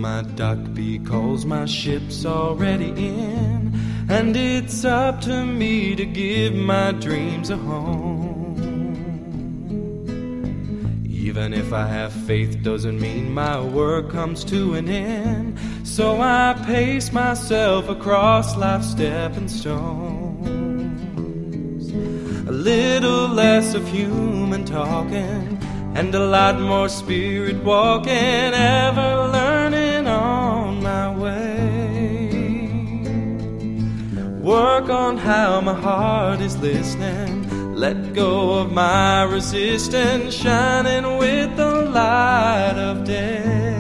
my dock because my ship's already in, and it's up to me to give my dreams a home. Even if I have faith doesn't mean my work comes to an end, so I pace myself across life's stepping stones. A little less of human talking and a lot more spirit walking, ever learning on my way. Work on how my heart is listening, let go of my resistance, shining with the light of day.